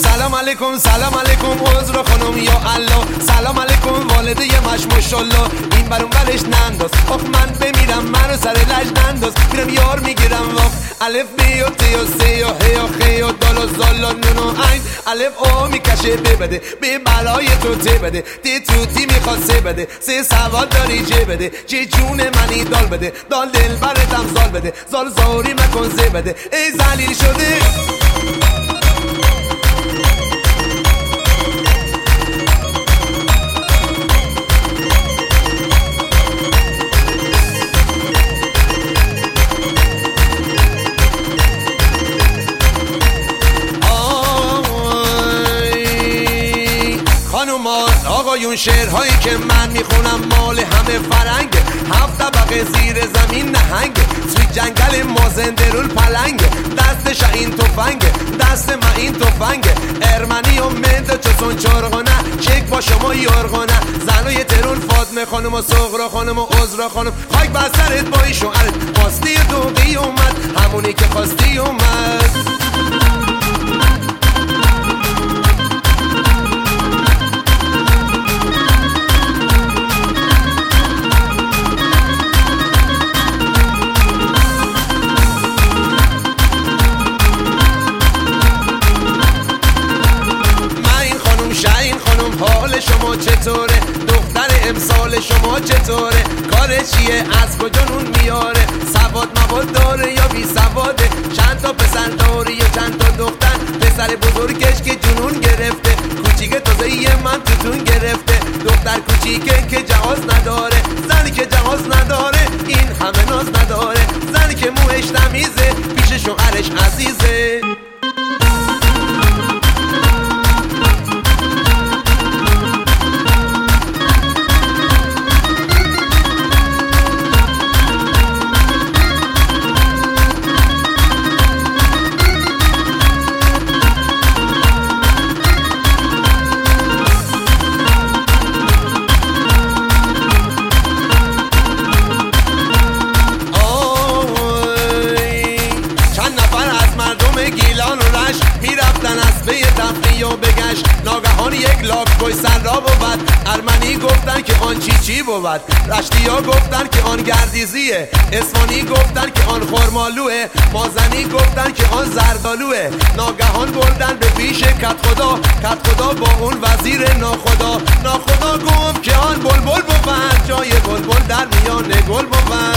سلام علیکم سلام علیکم عذر خانم یا الله، سلام علیکم والده مش ماشالله. این برون برش ننداز آخ من بمیرم منو سر لج ننداز، میرم یار میگیرم واخ الف بی و تی و سی و هی و خی و دال و زال و نون و عین الف او میکشه ببده به بلای تو ته بده تی توتی میخواد سه بده سه سواد داری جه بده جه جون منی دال بده دال دل برتم زال بده زال زاری مکن زه بده ای زلیل شده. آقایون شعرهایی که من میخونم مال همه فرنگه، 7 طبقه زیر زمین نهنگه، توی جنگل ما زنده رول پلنگه، دست شاین تفنگه دست ما این تفنگه، ارمنی و مند چسون چرغانه چک با شما یارغانه، زنای ترون فاطمه خانم و صغرا خانم و عذرا خانم خاک بر سرت با این شوهرت خواستی دوقی اومد همونی که خواستی اومد. حال شما چطوره؟ دختر امسال شما چطوره؟ کار چیه؟ از کجا نون میاره؟ سواد مواد داره یا بی سواده؟ چند تا پسر داری یا چند تا دختر؟ پسر بزرگش که جنون گرفته، کوچیک تازه من توتون گرفته، دختر کوچیکه که جهاز نداره، زنی که جهاز نداره این همه ناز نداره، زنی که موهش تمیزه پیش شوهرش عزیزه. گیلان و رش میرفتن از به تفریح و بگشت، ناگهان یک لاک بای سر را بود، ارمنی گفتن که آن چی بود، رشتی ها گفتن که آن گردیزیه، اسفانی گفتن که آن خرمالوه، مازنی گفتن که آن زردالوه، ناگهان بردن به پیش کت خدا با اون وزیر ناخدا گفت که آن بلبل بود، جای بلبل در میان گل بود.